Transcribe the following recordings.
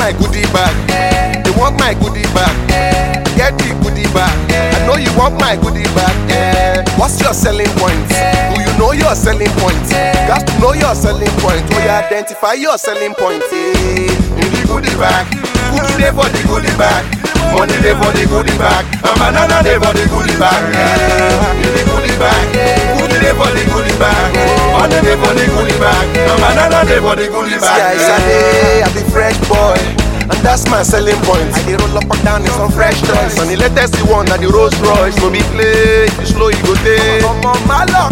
my goodie bag. They want my goodie bag. Get the goodie bag. I know you want my goodie bag. What's your selling point? Do you know your selling point? Got to know your selling point. Oh, you identify your selling point. In the goodie bag. Cookie day for the goodie bag. Money day for the goodie bag. A banana day for the goodie bag. In the goodie bag. Cookie day for the goodie bag. Money day for the goodie bag. A banana day for the goodie bag. See, I say I be fresh boy. And that's my selling point. I dey roll up and down in some fresh toys. And the latest one na the Rolls Royce. No be play, if you slow you go take. My luck,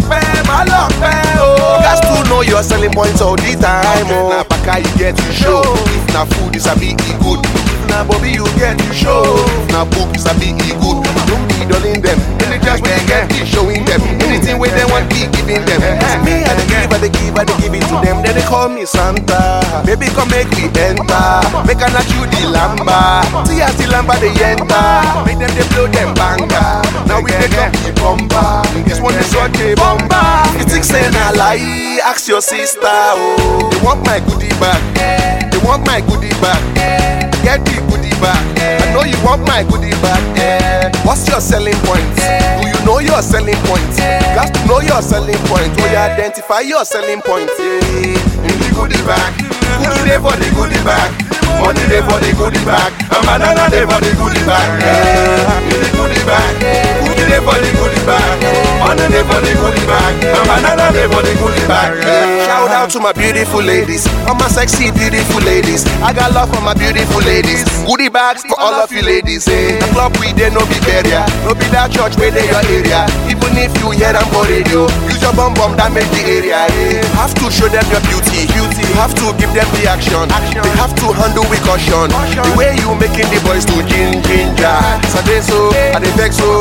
oh. You got to know your selling points all the time, oh. Na baka you get to show. If na food, it's a bit good. If na bobby, you get to show. If na book, it's a bit good. Don't be dulling them. Any chance when you get, keep showing them. Anything where they want, keep giving them. Me, I dey give it to them. Then they call me Santa. Baby, come make me enter. Make an you the lamba. See as the lamba they enter. Make them they blow them banga. Now we take up the bomba. This one is what they bomba. You think saying I lie? Ask your sister. Oh, they want my goodie bag. They want my goodie bag. Get the goodie bag. I know you want my goodie bag. What's your selling point? Do you know your selling point? Got to know your selling point. Oh, you identify your selling point. In the goodie bag. Cookie day for the goodie bag. Money day for the goodie bag. A banana day for the goodie bag. In the goodie bag. Cookie day for the goodie bag. Money day for the goodie bag. A banana day for the goodie bag. Shout out to my beautiful ladies, all my sexy beautiful ladies. I got love for my beautiful ladies. Goodie bags for all of you ladies. The club we dey no be barrier, no be that church where they your area. Even if you hear them for radio, use your bum bum that make the area. Have to show them your beauty. You have to give them the action. They have to handle with caution. The way you making the boys to ginger. So I dey vex so,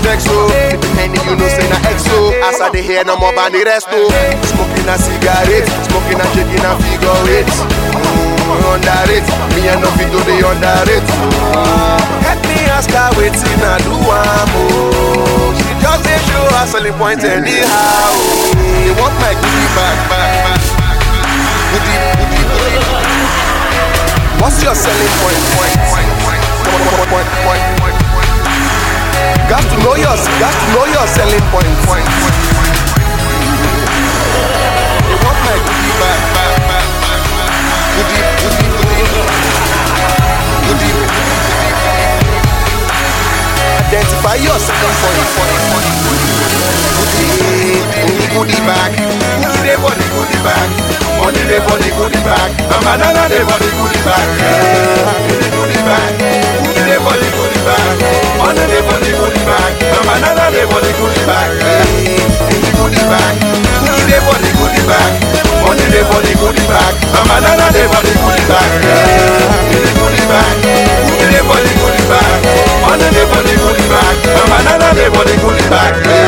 Any you know say na exo. As I dey hear no more than the rest oh. Smoking a cigarette, smoking a shaking a figure eight. Under it, me and no fit to be under it. Help me ask her wetin I do oh. She just dey show her selling point anyhow. They want my goodie bag. Goodie. What's your selling point? Got to know your selling point. They want my goodie bag. Goodie. Identify your selling point. Goodie bag. Cookie day for the goodie bag. Money day for the goodie bag. A banana day for the goodie bag. In the goodie bag. Cookie day for the goodie bag. Money day for the goodie bag. A banana day for the goodie bag. In the goodie bag. Cookie day for the goodie bag. Money day for the goodie bag. A banana day for the goodie bag. In the goodie bag. Cookie day for the goodie bag. Money day for the goodie bag. A banana day for the goodie bag.